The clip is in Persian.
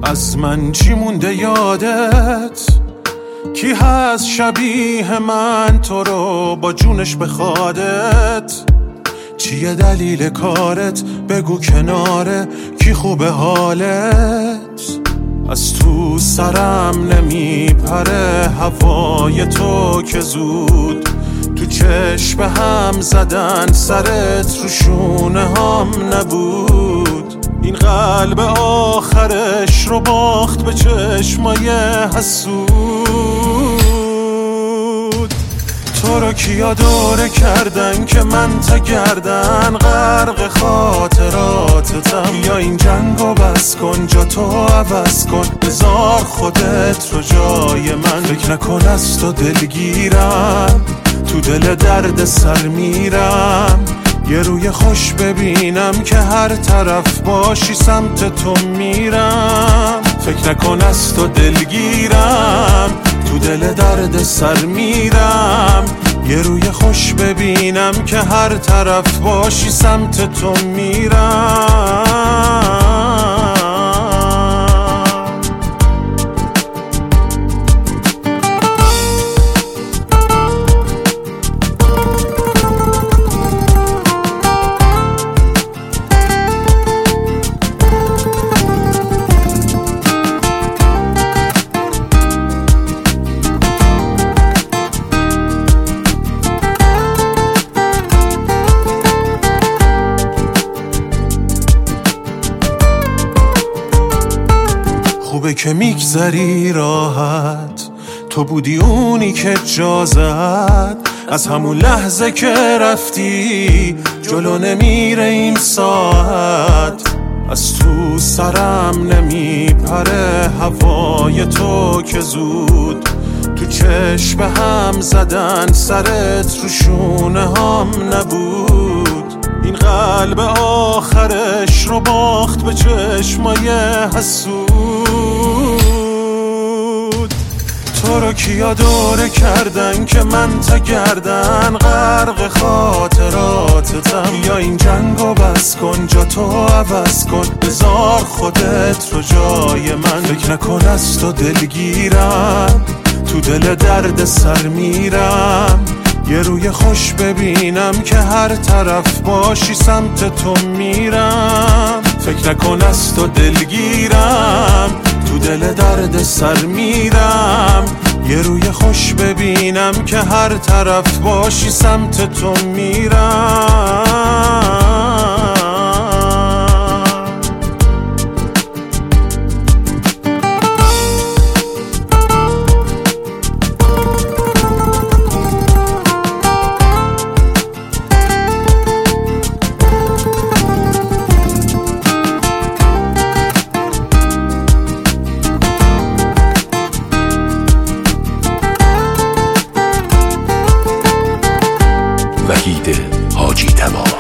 از من چی مونده یادت؟ کی هست شبیه من تو رو با جونش بخوادت؟ چیه دلیل کارت؟ بگو کناره کی خوبه حالت؟ از تو سرم نمیپره هوای تو که زود تو چشم هم زدن، سرت رو شونه هم نبود. این قلب آخرش رو باخت به چشمای حسود. تو رو کیا دوره کردن که من تا گردن غرق خاطراتتم؟ یا این جنگو بس کن، جا تو عوض کن، بذار خودت رو جای من. فکر نکن از تو دلگیرم، تو دل درد سر میرم. یه روی خوش ببینم که هر طرف باشی سمت تو میرم. فکر نکن از تو دلگیرم، تو دل درد سر میرم. یه روی خوش ببینم که هر طرف باشی سمت تو میرم. خوبه که میگذری راحت، تو بودی اونی که جا زد. از همون لحظه که رفتی جلو نمیره این ساعت. از تو سرم نمیپره هوای تو که زود تو چشم هم زدن، سرت رو شونه هم نبود. این قلب آخرش رو باخت به چشمای حسود. تو رو کیا دوره کردن که من تا گردن غرق خاطراتتم؟ یا این جنگو بس کن، جا تو عوض کن، بذار خودت رو جای من. فکر نکن از تو دلگیرم، تو دل درد سر میرم. یه روی خوش ببینم که هر طرف باشی سمت تو میرم. فکر نکن از تو دلگیرم، تو دل درد سر میرم. یه روی خوش ببینم که هر طرف باشی سمت تو میرم. وحید حاجی تمام.